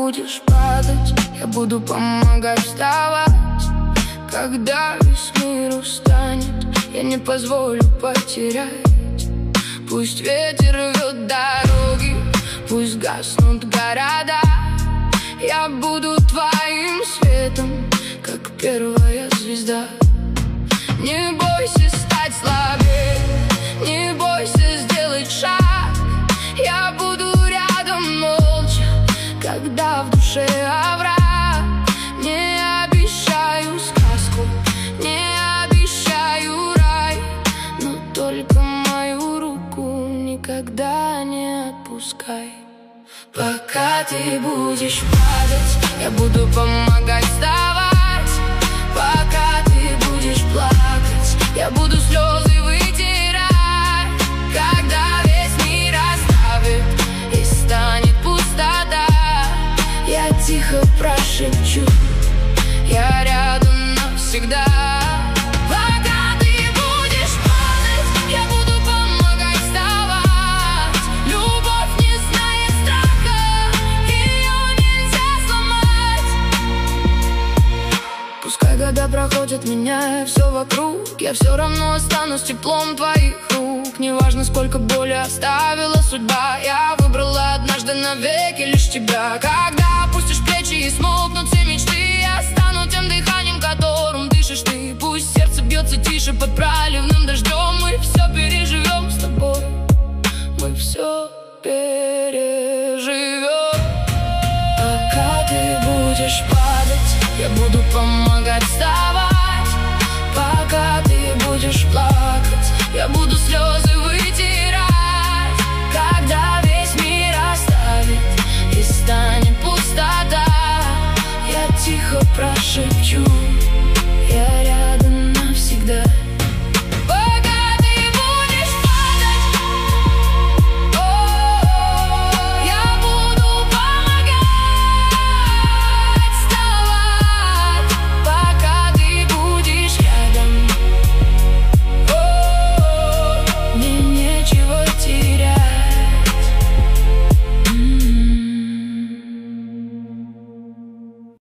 будешь падать, я буду помогать вставать. Когда весь мир устанет, я не позволю потерять. Пусть ветер рвет дороги, пусть гаснут города. Я буду твоим светом, как первая звезда. Не бойся стать слабее, не бойся сделать шаг. Я буду рядом молча, когда в душе овраг. Не обещаю сказку, не обещаю рай, но только мою руку никогда не отпускай. Пока ты будешь падать, я буду помогать вставать. Пока ты будешь плакать, я буду слезы вытирать. Когда весь мир оставит и станет пустота, я тихо прошепчу: я рядом навсегда. Пока ты будешь падать, я буду помогать вставать. Любовь не знает страха, ее нельзя сломать. Пускай года проходят, меняя все вокруг, я все равно останусь теплом твоих рук. Неважно, сколько боли оставила судьба, я выбрала однажды навеки лишь тебя. Когда опустишь плечи и смолкнут все мечты, я стану тем дыханием, которым дышишь ты. Пусть сердце бьется тише под проливным дождем, мы все переживем с тобой, мы все переживем. Пока ты будешь падать, я буду помогать вставать. Пока ты будешь плакать, я буду слезы вытирать. Когда весь мир оставит и станет пустота, я тихо прошепчу: